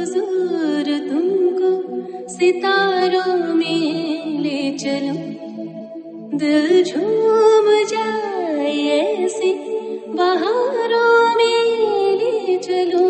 हुजूर तुमको सितारों में ले चलूं, दिल झूम जाए ऐसी बहारों में ले चलूं।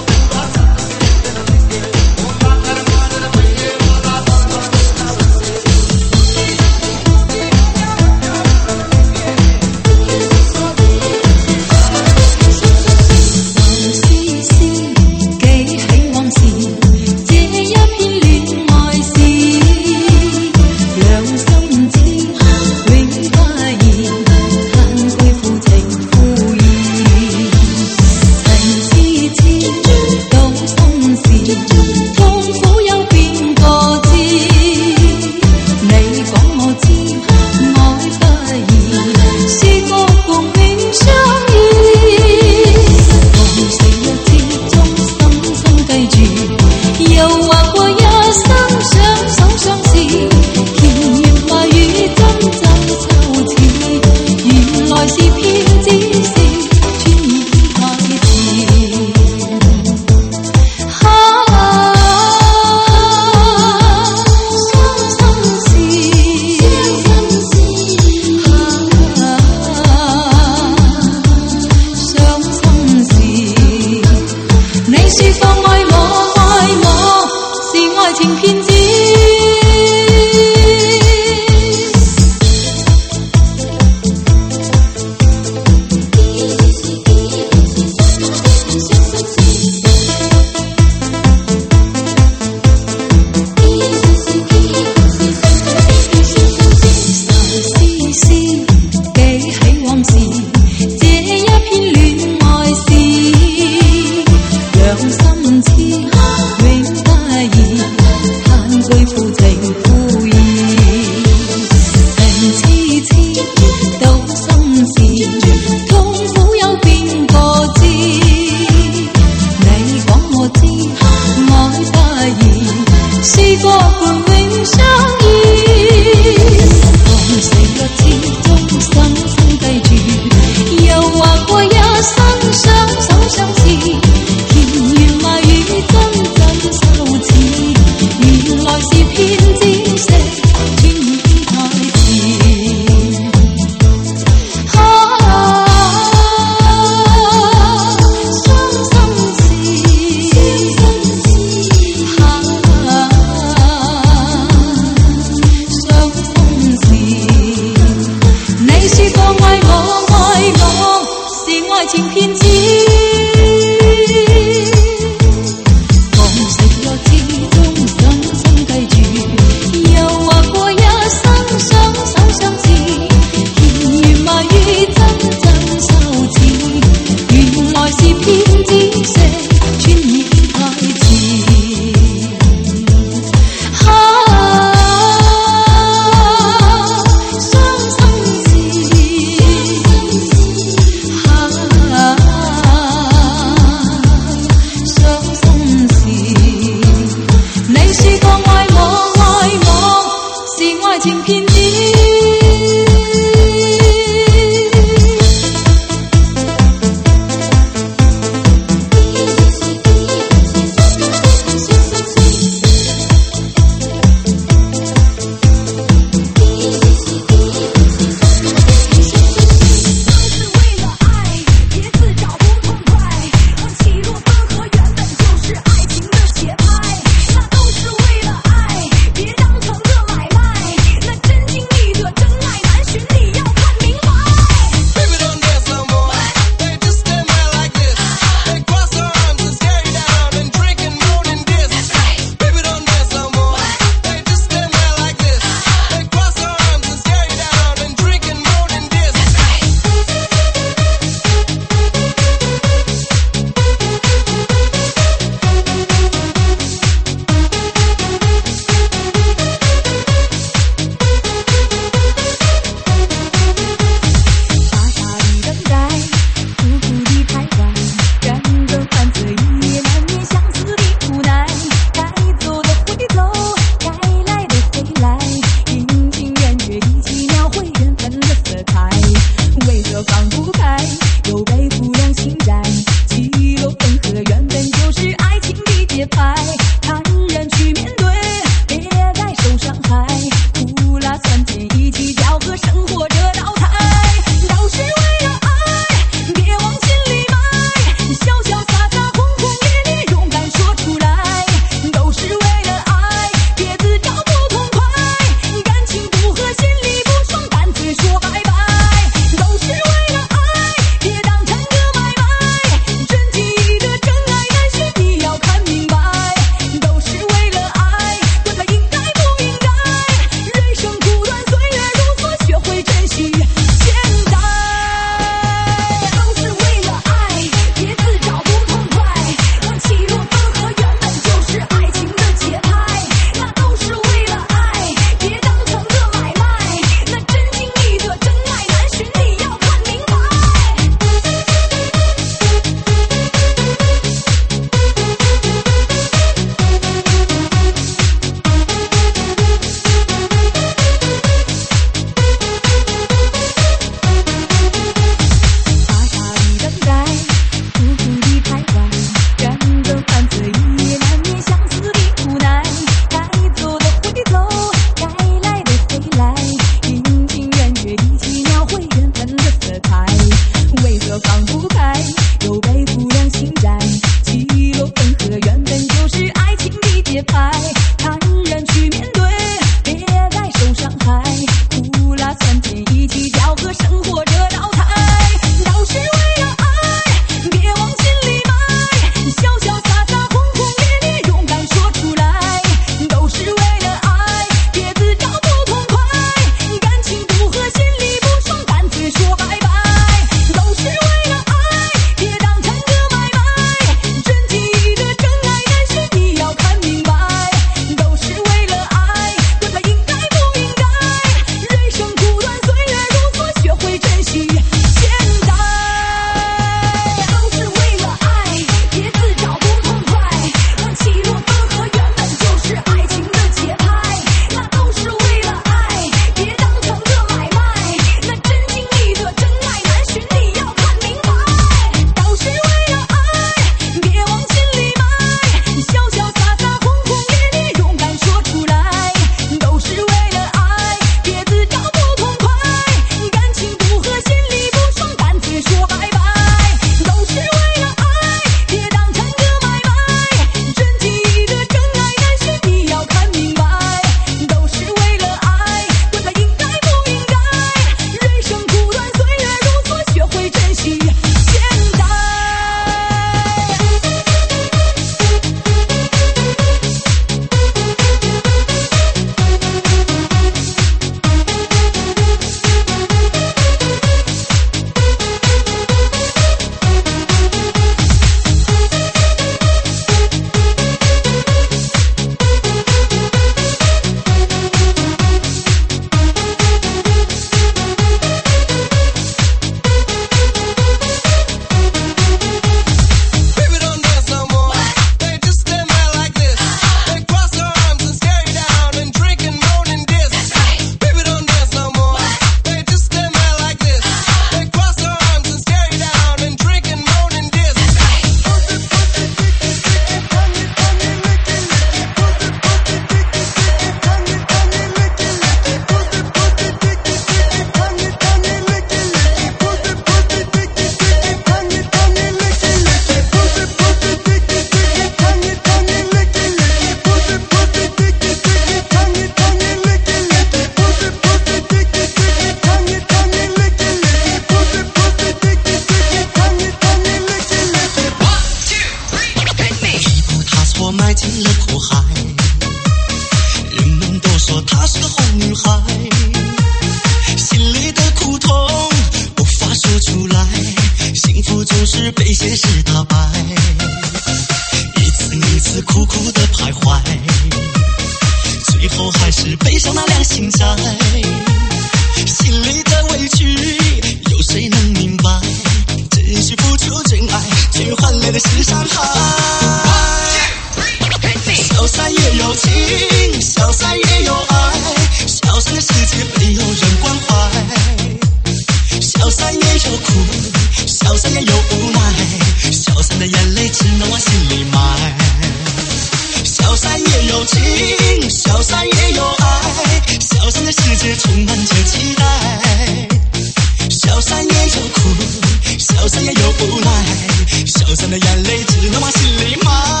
是个红女孩，心里的苦痛无法说出来，幸福总是被现实打败，一次一次苦苦的徘徊，最后还是背上那两心债，心里的委屈有谁能明白，真是付出真爱却换来的是伤害。小三也有情，小三也有爱，小三的世界没有人关怀，小三也有苦，小三也有无奈，小三的眼泪只能往心里埋。小三也有情，小三也有爱，小三的世界充满着期待，小三也有苦，小三也有无奈，小三的眼泪只能往心里埋。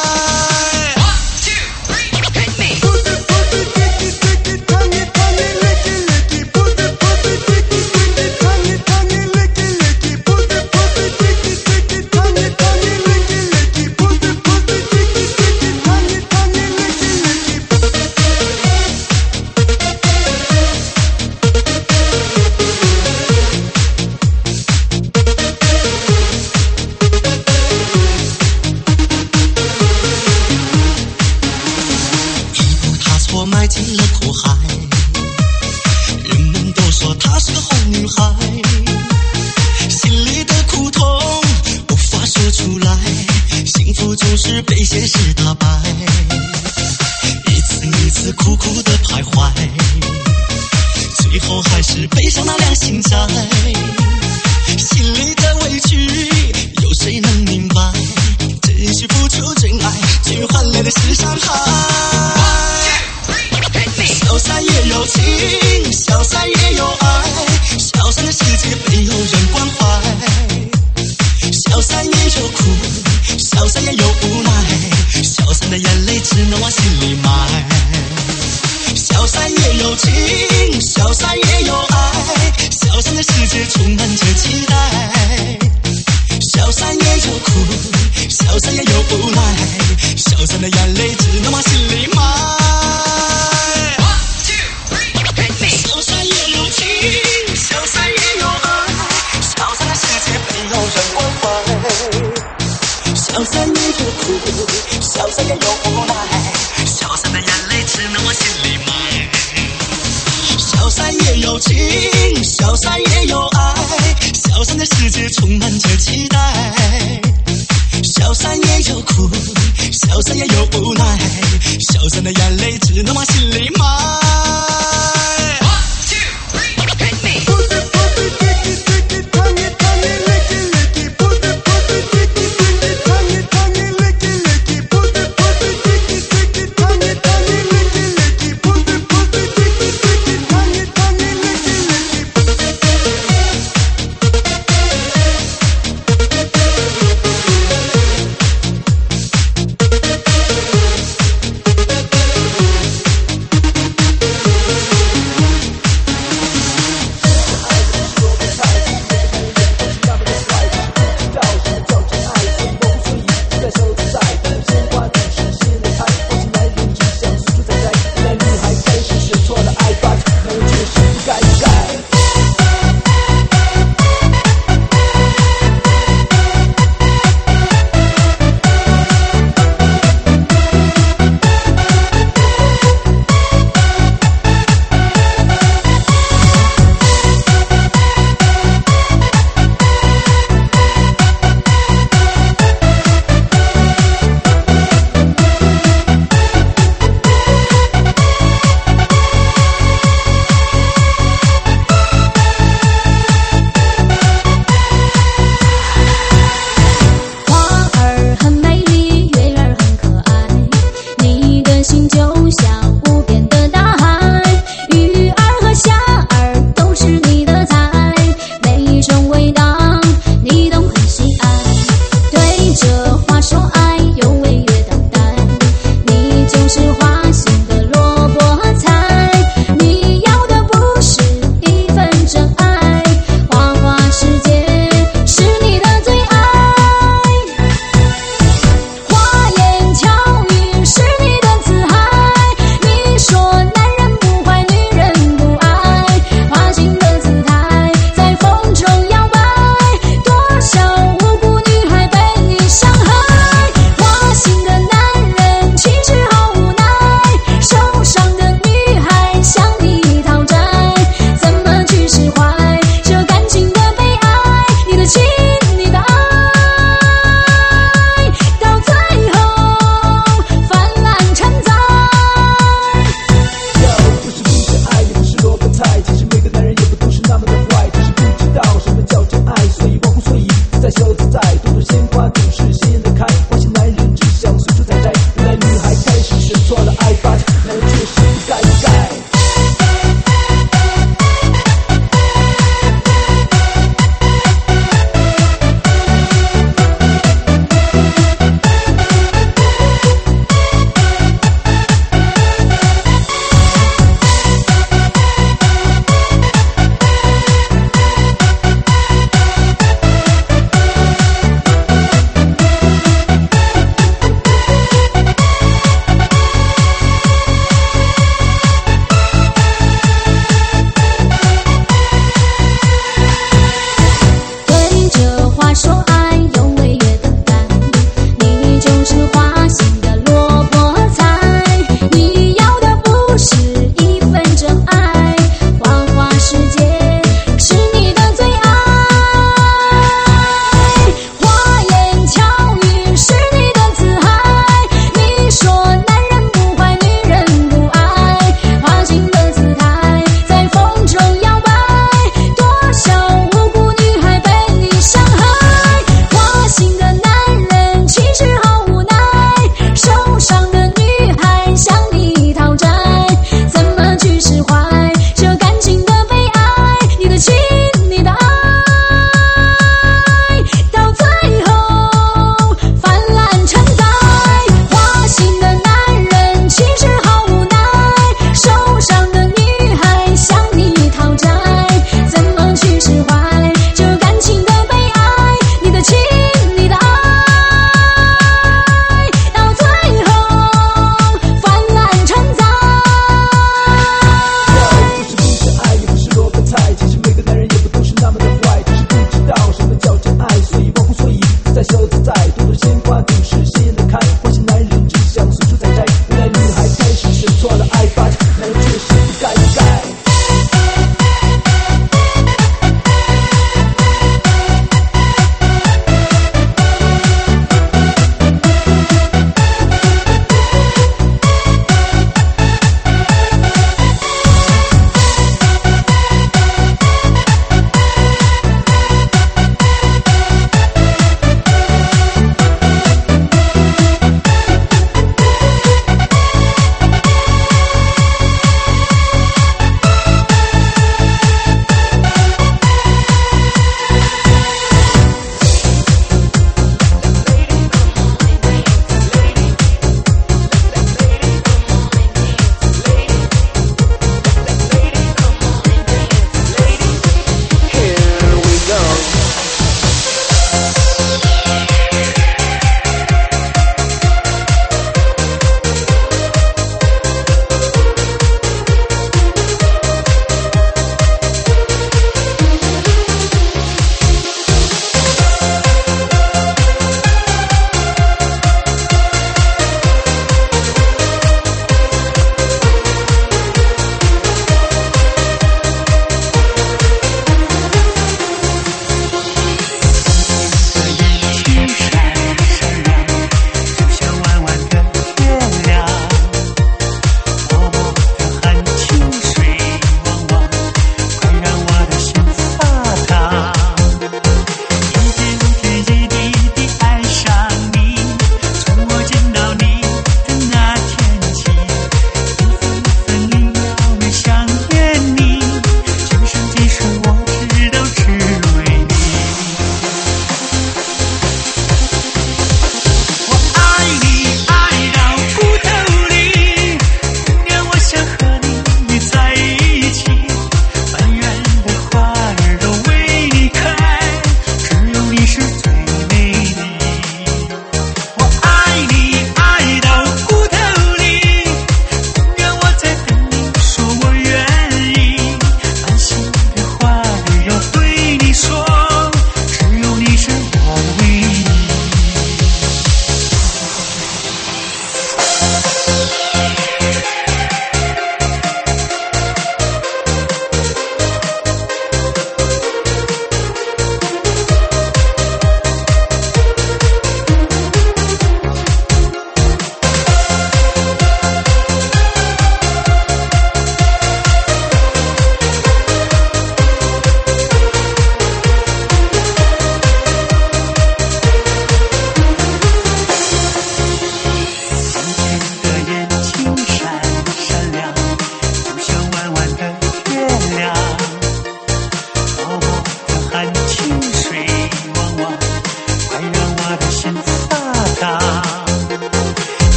迈进了苦海，人们都说她是个红女孩，心里的苦痛无法说出来，幸福总是被现实打败，一次一次苦苦的徘徊，最后还是背上那两心债，心里的委屈有谁能明白，真是付出真爱却换来的是伤害。小三也有情，小三也有爱，小三的世界没有人关怀，小三也有苦，小三也有无奈，小三的眼泪只能往心里埋。小三也有情，小三也有爱，小三的世界充满着期待，小三也有苦，小三也有无奈，小三的眼泪只能往心里埋。小三也有情，小三也有爱，小三的世界没有人关怀，小三也有苦，小三也有无奈，小三的眼泪只能往心里埋。小三也有情，小三也有爱，小三的世界充满着期待，小三也有苦，小三也有无奈，小三的眼泪只能往心里埋。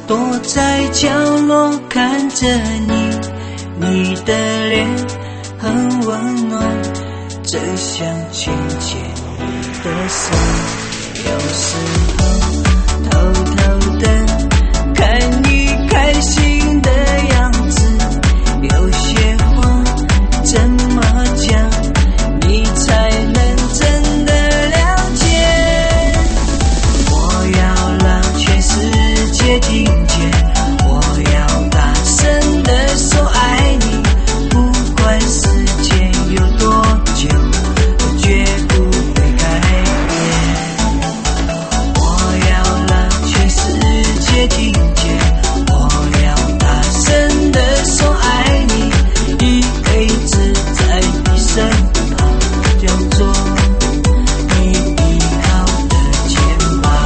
躲在角落看着你，你的脸很温暖，真想牵牵你的手。有时候偷偷的看你开心的样子，有些话怎么讲，你才能真的了解。我要让全世界听见，我要大声地说爱你，不管时间有多久，我绝不会改变。我要让全世界听见，我要大声地说爱你，一辈子在你身旁，叫做你依靠的肩膀。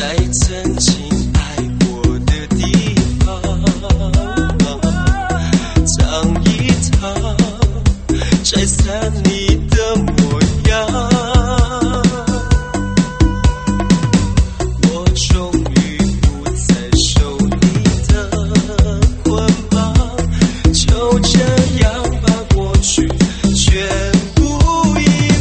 在曾经爱过的地方，尝一尝拆散你的模样。我终于不再受你的捆绑，就这样把过去全部遗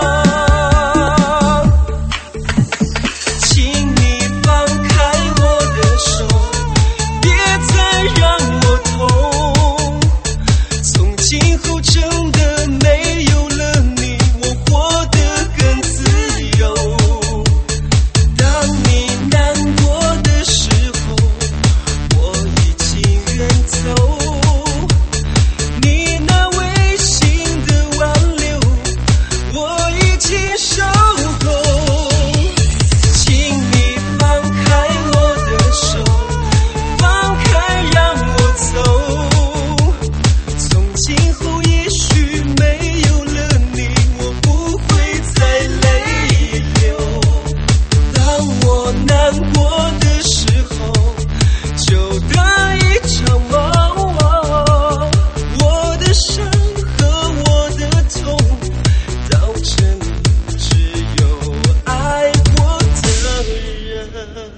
忘。请你放开我的手，别再让我痛。从今后真的没有了你，我活得更自由。当你难过的时候，我已经远走。你那违心的挽留，我已经受够。请你放开我的手，放开让我走。从今后也许没有了你，我不会再泪流。当我难过的时候，就得一场梦。我的伤和我的痛，到这里只有爱过的人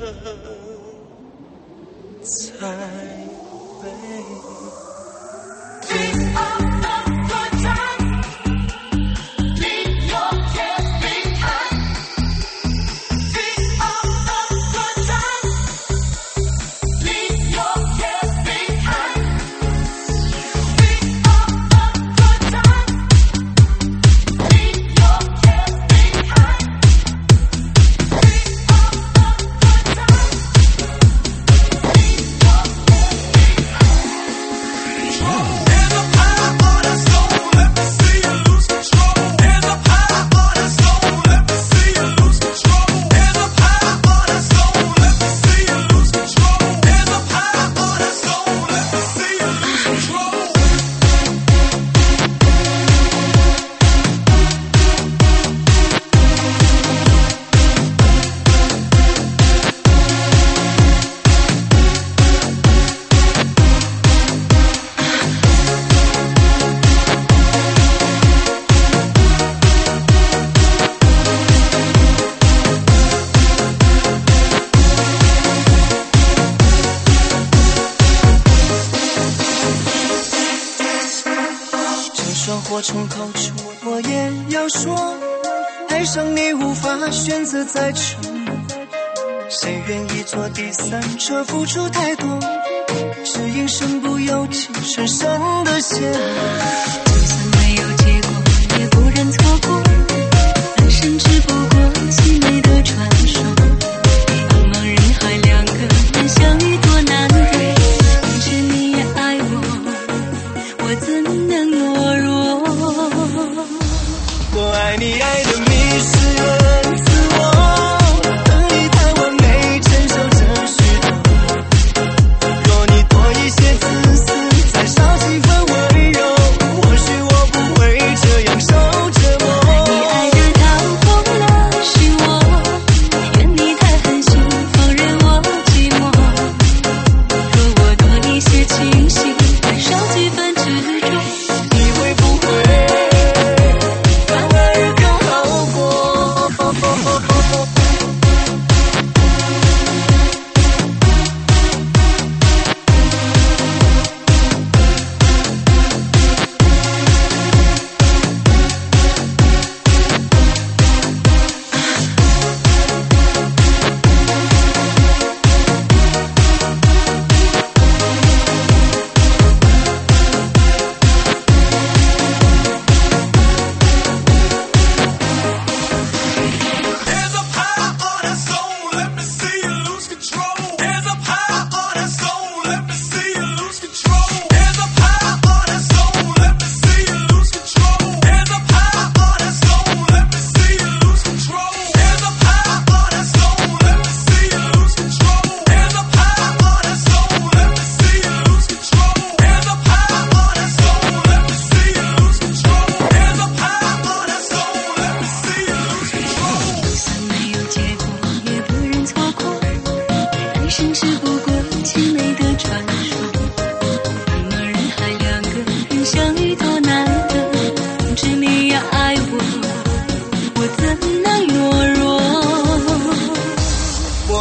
才会。 火从口出，我也要说，爱上你无法选择再沉默，谁愿意做第三者付出太多，只因身不由己深深的陷落。 就算没有结果，也不忍错过，爱甚至不过凄美的传说，茫茫人海两个人相遇多难得，明知你也爱我，我怎能懦弱？ 我爱你爱的迷失了自我，恨你太完美，承受着许多。若你多一些自私，再少几分温柔，或许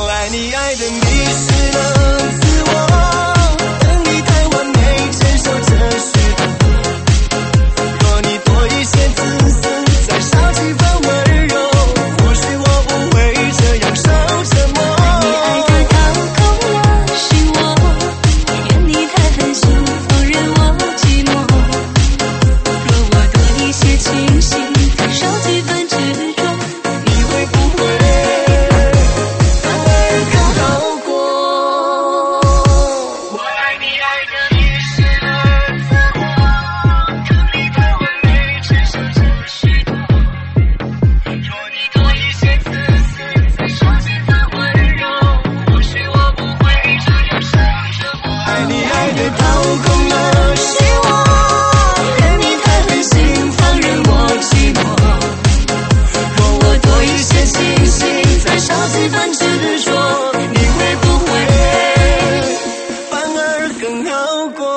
我爱你爱的迷失了自我，等你太完美承受这许多，若你多一些自私，再少几分温柔，或许我不会这样受折磨。 你爱的掏空了心窝，愿你太狠心放任我寂寞，若我多一些清醒，再少几分执着， 你会不会反而更好过？ 我爱你爱的迷失了自我，等你太完美承受这许多，若你多一些自私，再少几分温柔，或许我不会这样受折磨。 爱你爱的掏空了心窝，任你太狠心放任我寂寞，若我多一些清醒，再少几分执着，你会不会反而更好过？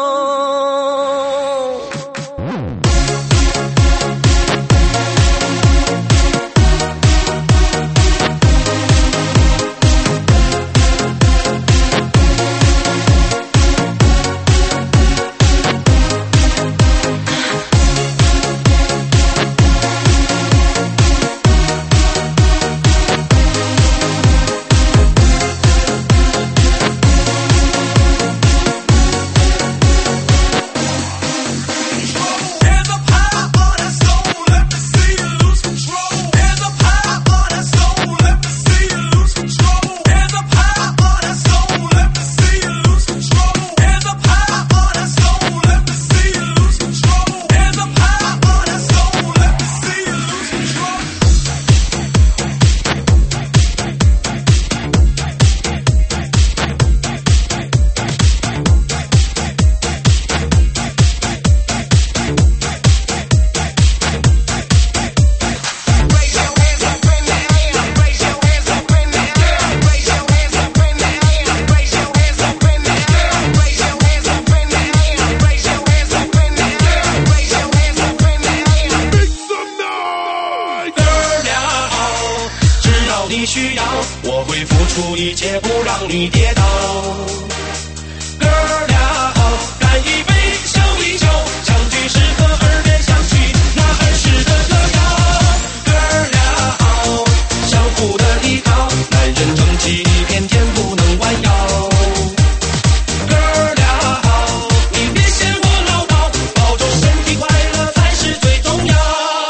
你需要，我会付出一切，不让你跌倒。哥俩好，干一杯，笑一笑，相聚时刻耳边响起那儿时的歌谣。哥俩好，相互的依靠，男人争气一片天，不能弯腰。哥俩好，你别嫌我唠叨，保重身体快乐才是最重要。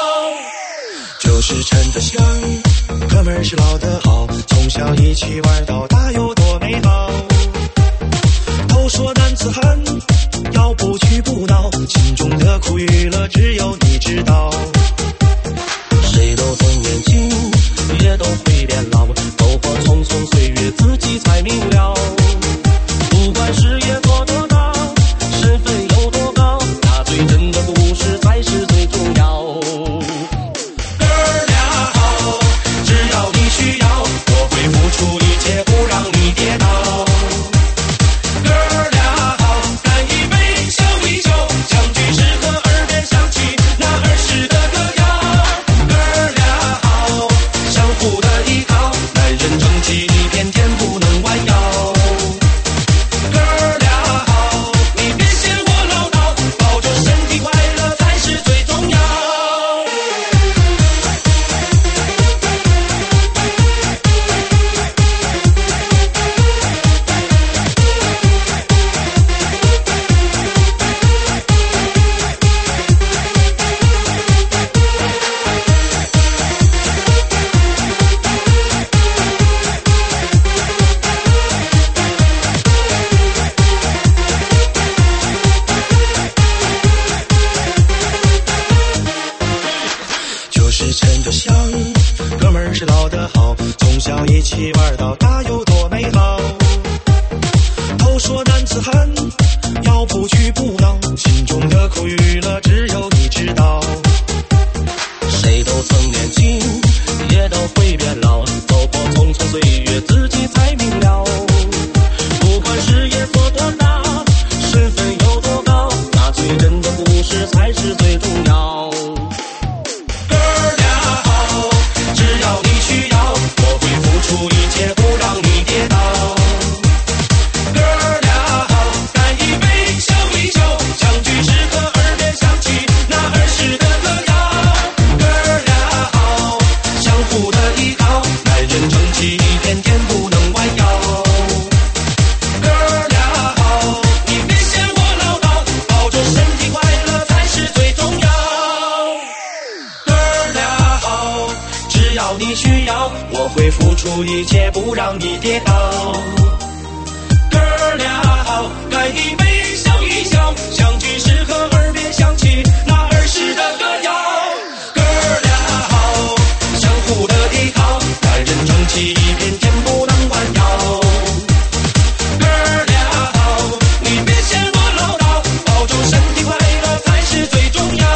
就是趁着香，哥们儿是老的好，从小一起玩到大有多美好。都说男子汉要不屈不挠，心中的苦与乐只有你知道。谁都曾年轻，也都会变老，走过匆匆岁月，自己才明了。不管事业做多大，身份有多高，那最真的故事才是最重要。哥俩好，只要你需要，我会付出一切，不让你跌倒。哥俩好，干一杯，笑一笑，相聚时刻耳边响起那儿时的歌谣。哥俩好，相互的依靠，男人争气一片天，不能弯腰。哥俩好，你别嫌我唠叨，保重身体快乐才是最重要。就是趁着香，哥们儿是老的好，从小一起玩到大有多美好。都说男子汉要不屈不挠，心中的苦与乐只有你知道。谁都曾年轻，也都会变老，走过匆匆岁月，自己才明了。不管事业做多大，身份有多高，那最真的故事才是最重要。哥俩好，只要你需要，我会付出一切，不让天天不能弯腰。哥俩好，你别嫌我唠叨，保重身体快乐才是最重要。哥俩好，只要你需要，我会付出一切不让你跌倒。哥俩好，干一杯笑一笑，相聚时和耳边响起那儿时的歌谣。哥俩好，相互的依靠，男人争气一片天不能弯腰。哥俩好，你别嫌我唠叨，保重身体快乐才是最重要。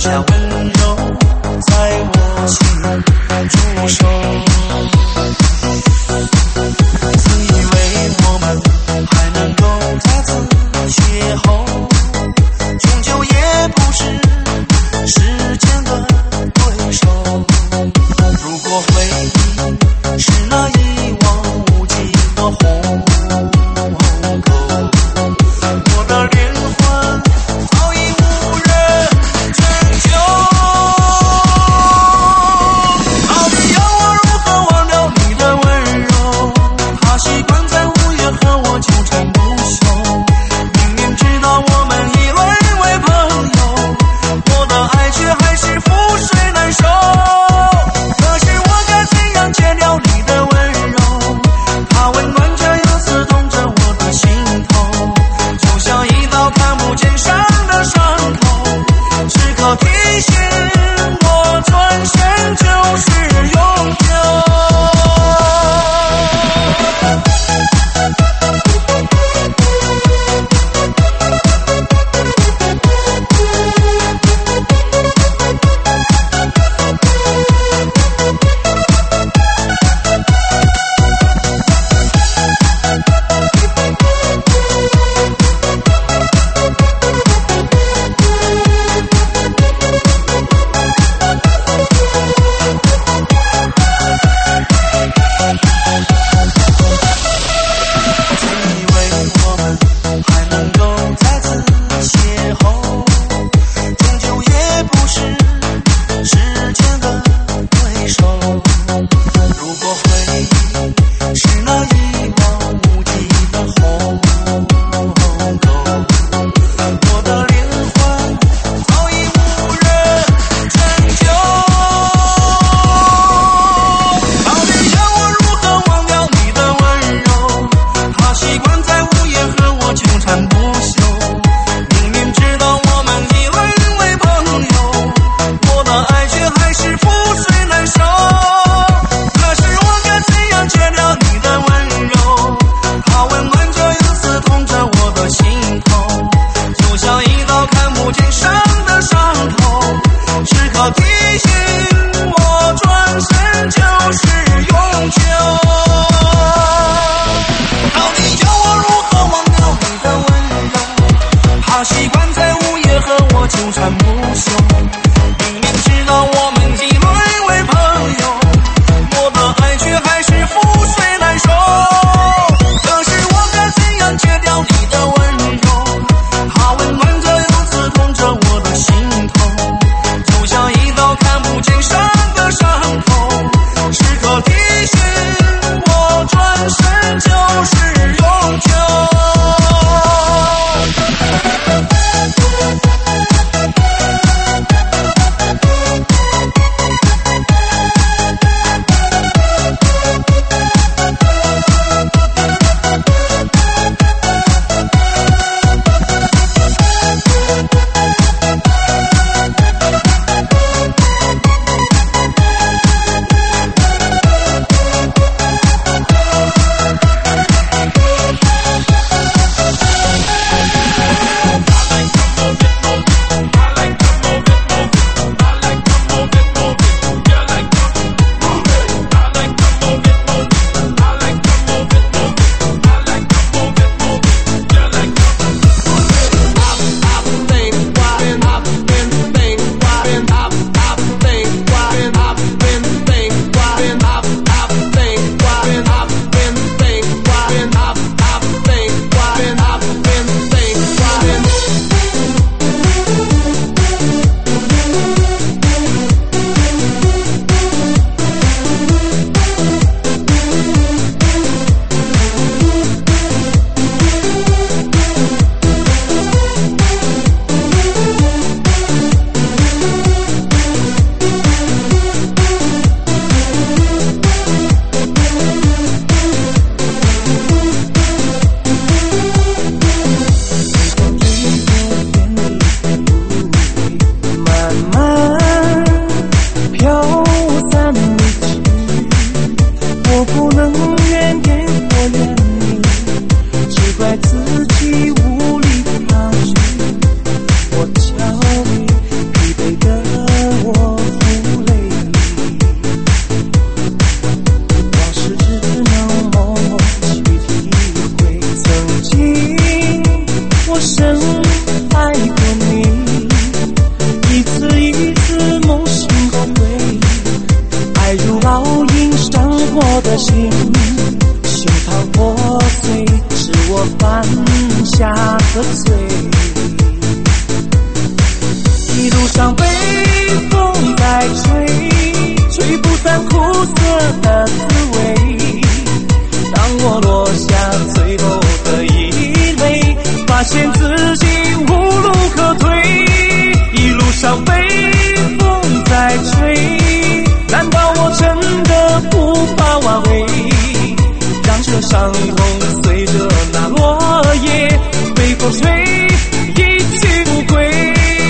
下温柔在我心驻守。自以为我们还能够再次邂逅，终究也不是时间的对手。如果回忆是那一望无际的鸿沟，我的灵魂早已无人拯救。到底要我如何忘掉你的温柔？他习惯在午夜和我纠缠不休，明明知道我们已沦为朋友，我的爱却还是覆水难收。可是我该怎样戒掉你的温柔？它温暖着又刺痛着我的心头，就像一道看不见伤的伤口，时刻提醒我转身就是永久。 的心，胸膛破碎，是我犯下的罪。一路上北风在吹，吹不散苦涩的滋味。当我落下最后的一泪，发现自己无路可退。一路上北风在吹，难道我真的无法挽回？让这伤痛随着那落叶被风吹，一去不归。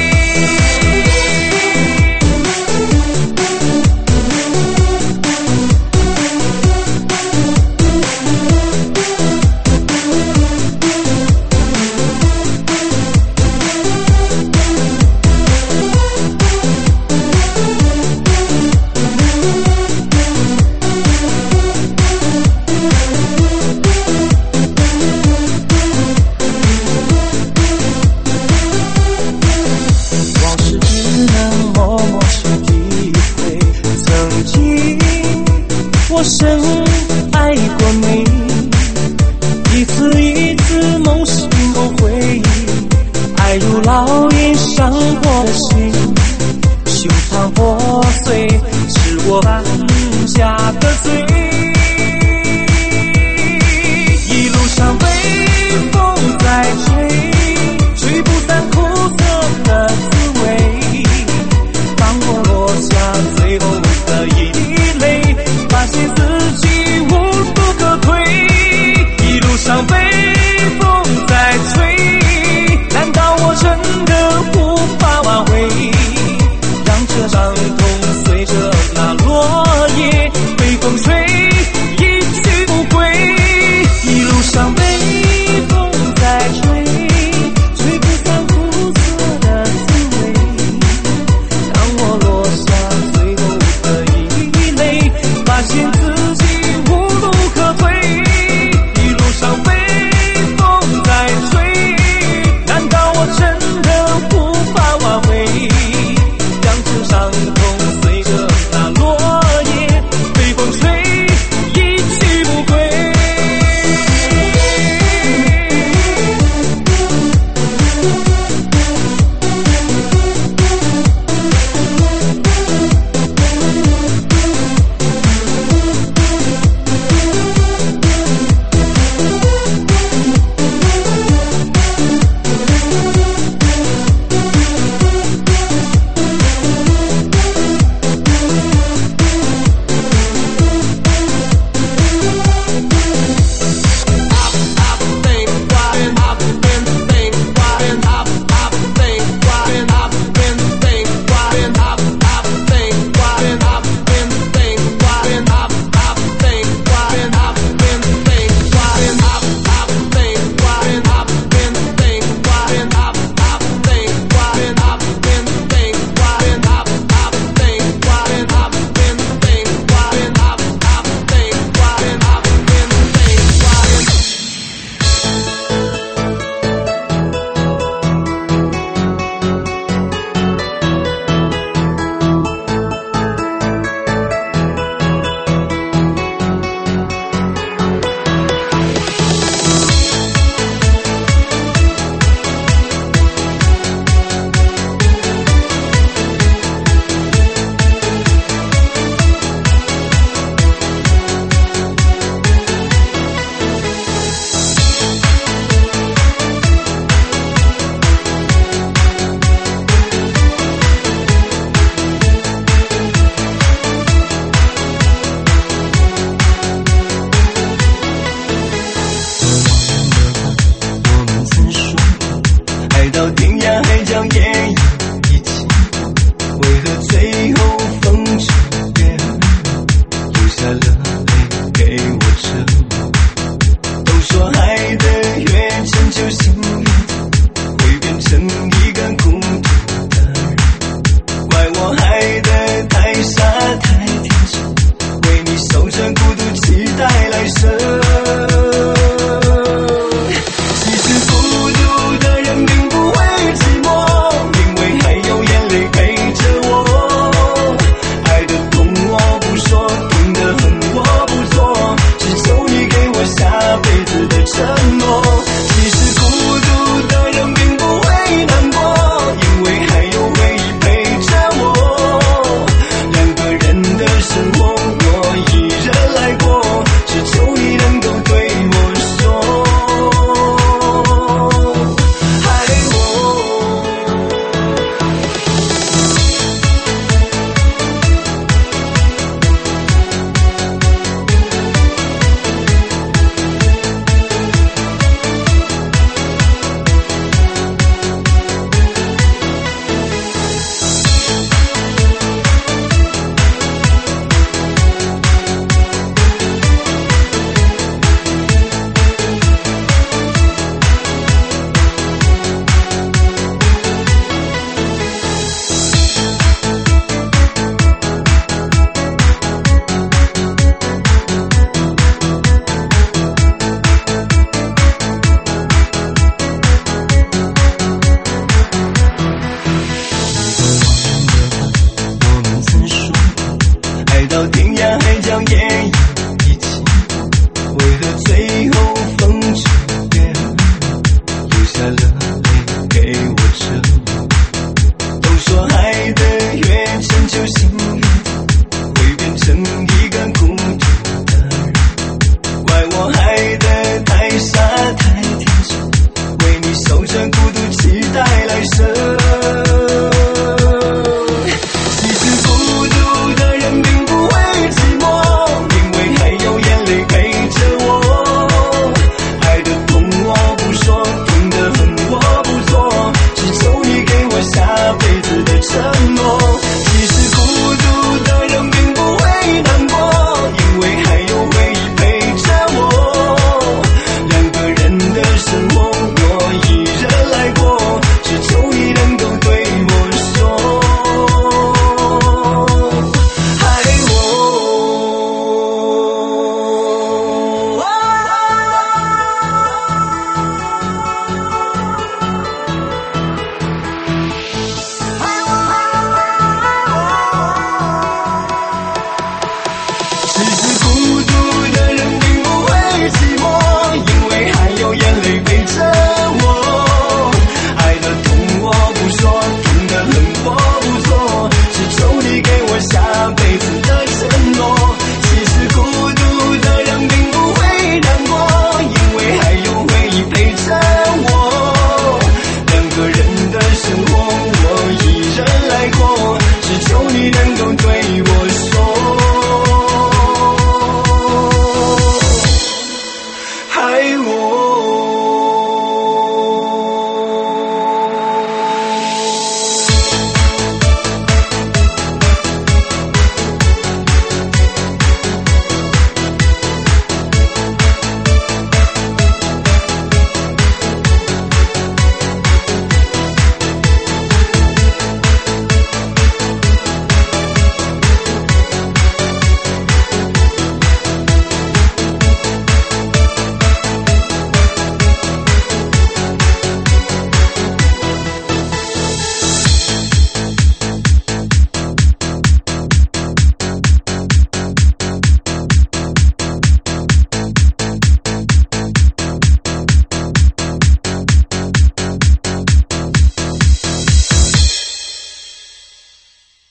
深爱过你，一次一次梦醒后回忆，爱如烙印伤过的心，胸膛破碎，是我犯下的罪。一路上北风在吹，吹不散苦涩的滋味。当我落下最后的一滴泪，发现自己无路可退。一路上北风在吹，难道我真的无法挽回？让这伤痛